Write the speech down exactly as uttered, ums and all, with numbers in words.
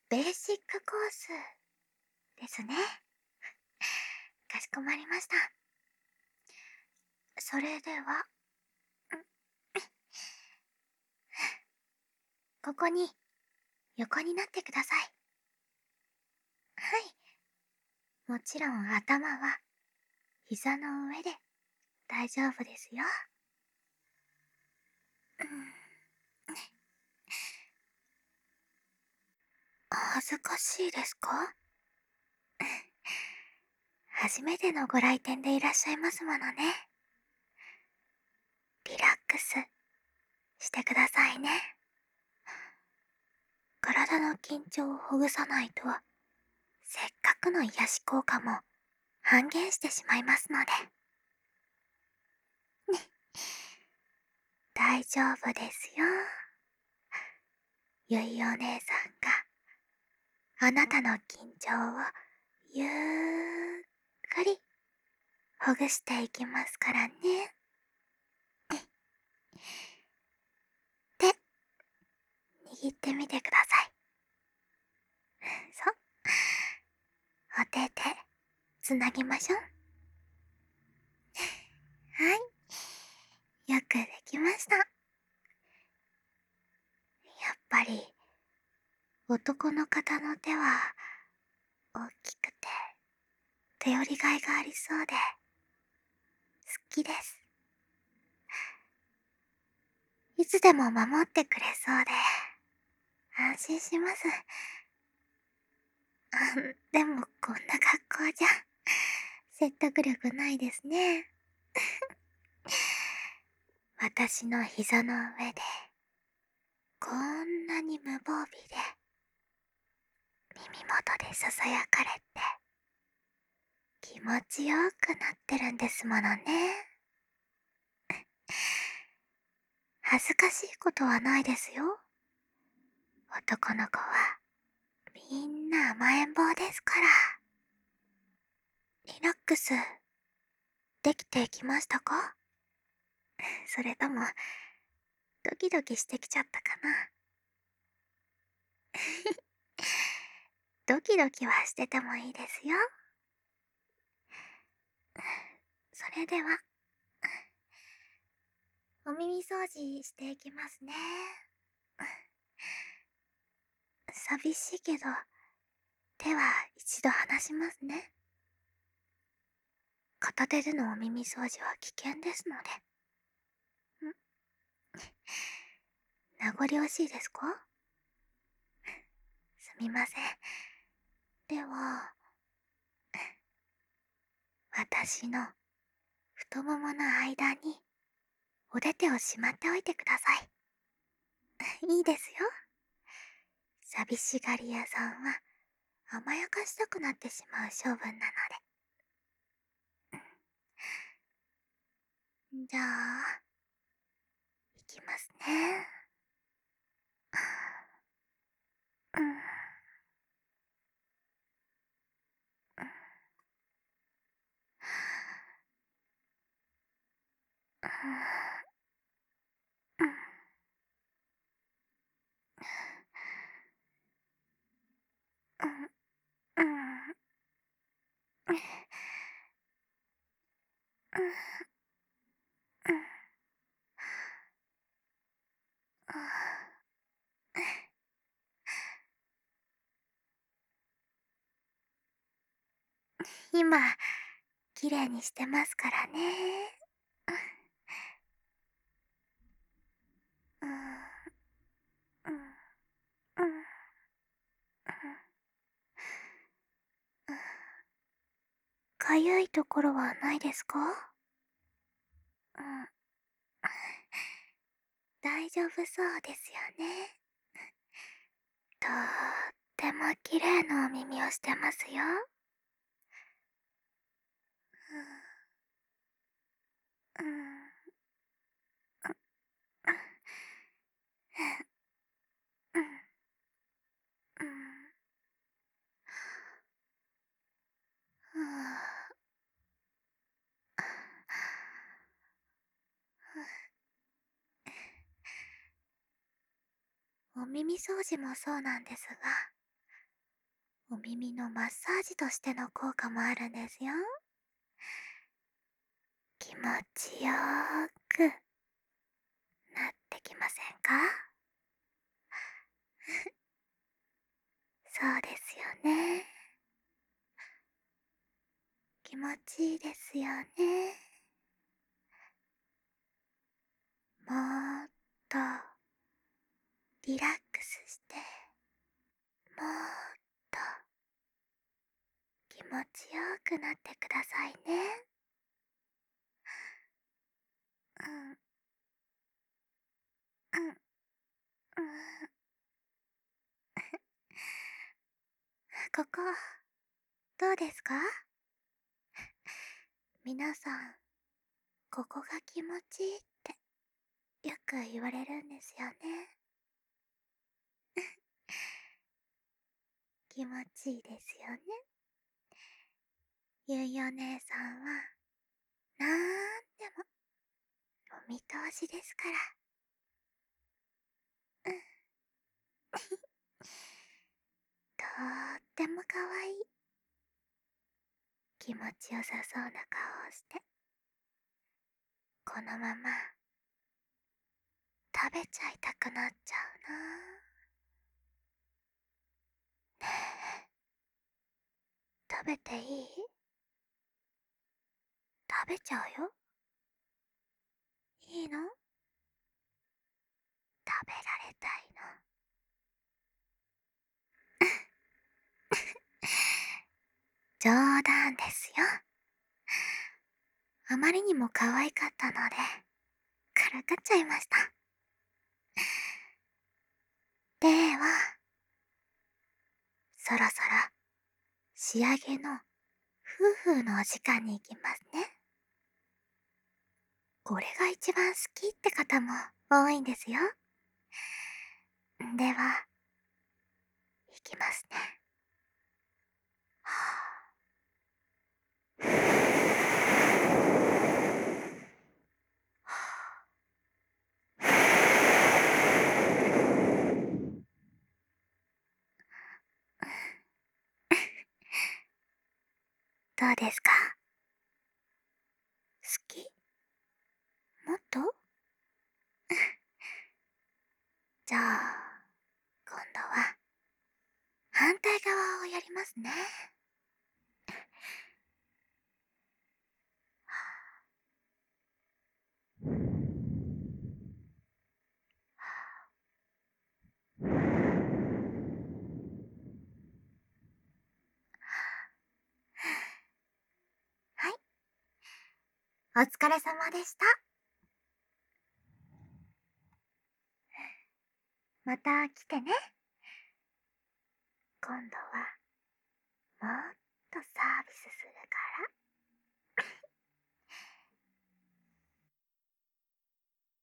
ベーシックコースですね。かしこまりました。それでは、ここに横になってください。はい。もちろん頭は膝の上で大丈夫ですよ。恥ずかしいですか？初めてのご来店でいらっしゃいますものね。リラックスしてくださいね。体の緊張をほぐさないと、せっかくの癒し効果も半減してしまいますので。大丈夫ですよ。ゆいお姉さんがあなたの緊張をゆっくりほぐしていきますからね。手、握ってみてください。そう。お手手、つなぎましょう。はい。よくできました。やっぱり、男の方の手は大きくて頼りがいがありそうで好きです。いつでも守ってくれそうで安心します。あ、でもこんな格好じゃ説得力ないですね。私の膝の上でこんなに無防備で耳元でささやかれて気持ちよくなってるんですものね。恥ずかしいことはないですよ。男の子はみんな甘えん坊ですから。リラックスできてきましたか？それともドキドキしてきちゃったかな？ドキドキはしててもいいですよ。それではお耳掃除していきますね。寂しいけど手は一度離しますね。片手でのお耳掃除は危険ですので。ん名残惜しいですか？すみません。では、私の太ももの間にお手手をしまっておいてください。いいですよ。寂しがり屋さんは甘やかしたくなってしまう性分なので。じゃあ、いきますね。うん。うん。うん。うん。うん。うん。今、綺麗にしてますからね。うん。うん。うん。かゆいところはないですか？うん。大丈夫そうですよね。とっても綺麗なお耳をしてますよ。うん。うん。うん。うん。うん。お耳掃除もそうなんですが、 お耳のマッサージとしての効果もあるんですよ。気持ちよーくなってきませんか？そうですよね。気持ちいいですよね。もーっとリラックスして、もーっと気持ちよくなってくださいね。うん、うん、うん。ここ、どうですか？皆さん、ここが気持ちいいってよく言われるんですよね。気持ちいいですよね。ゆいお姉さんは、なんでもお見通しですから。うん。とーってもかわいい。気持ちよさそうな顔をして、このまま食べちゃいたくなっちゃうな。ねえ、食べていい？食べちゃうよ。いいの？食べられたいの。冗談ですよ。あまりにも可愛かったので、からかっちゃいました。では、そろそろ仕上げの夫婦のお時間に行きますね。これが一番好きって方も多いんですよ。では、いきますね。どうですか？好き？もっと？じゃあ、今度は反対側をやりますね。はい、お疲れ様でした。また来てね。今度はもっ